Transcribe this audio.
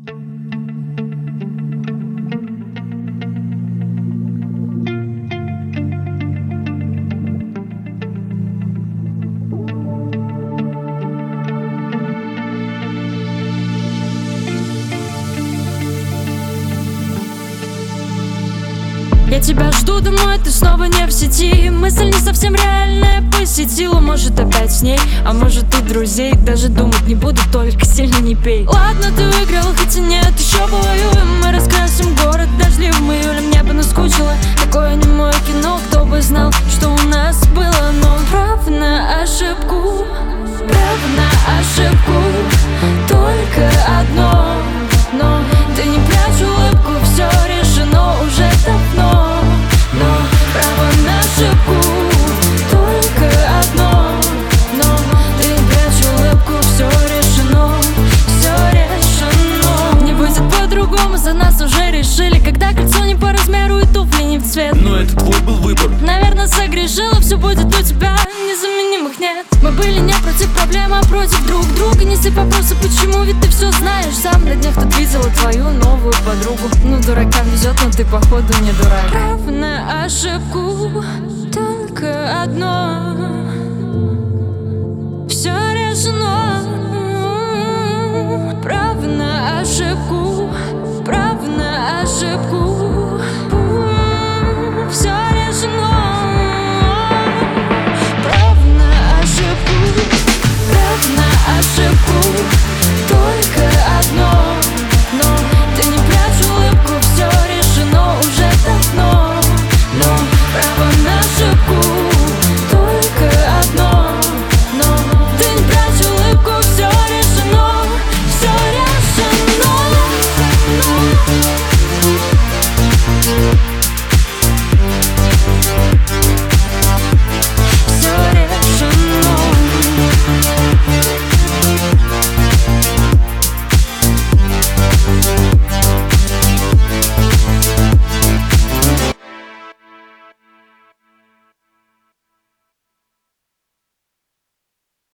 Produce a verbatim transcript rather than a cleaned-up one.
Я тебя жду домой, ты снова не в сети. Мысль не совсем реальная посетила. Может опять с ней, а может и друзей. Даже думать не буду, только сильно не пей. Ладно, ты выиграл, хотя нет, еще повоюем. Мы раскрасим город дождливым июлем. Мне бы наскучило такое немое кино. Кто бы знал, что у нас было. Но прав на ошибку, прав на ошибку. Только одно, но ты не прячь улыбку. Все решено уже давно. Но право на ошибку, только одно. Но ты не прячь улыбку. Все решено, все решено. Не будет по-другому, за нас уже решили. Когда кольцо не по размеру и туфли не в цвет. Но это твой был выбор. Наверное, согрешила, все будет у тебя. Незаменимых нет. Мы были не против проблем, а против друг друга. Не сыпь вопросы, почему, ведь ты все знаешь сам. На днях тут видела твою новую подругу. Ну, дуракам везет, но ты походу не дурак. Прав на ошибку, только одно. Все решено.